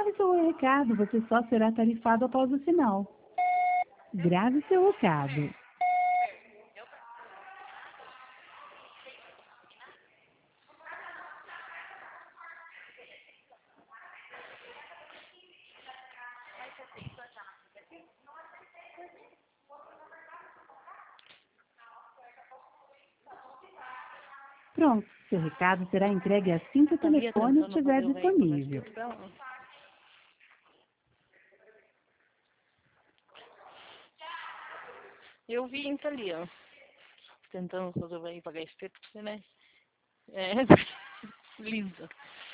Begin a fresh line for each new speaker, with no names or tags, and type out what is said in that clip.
grave seu recado, você só será tarifado após o sinal. Grave seu recado. Pronto, seu recado será entregue assim que o telefone estiver disponível.
Eu vi então ali, ó. Tentando resolver aí pagar esse tempo, né? É, lindo.